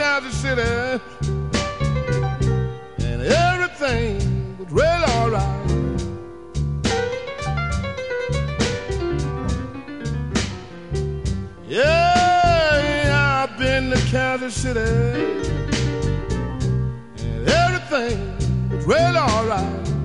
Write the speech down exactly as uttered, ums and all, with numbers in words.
Kansas City, and everything was really all right. Yeah, I've been to Kansas City, and everything was really all right.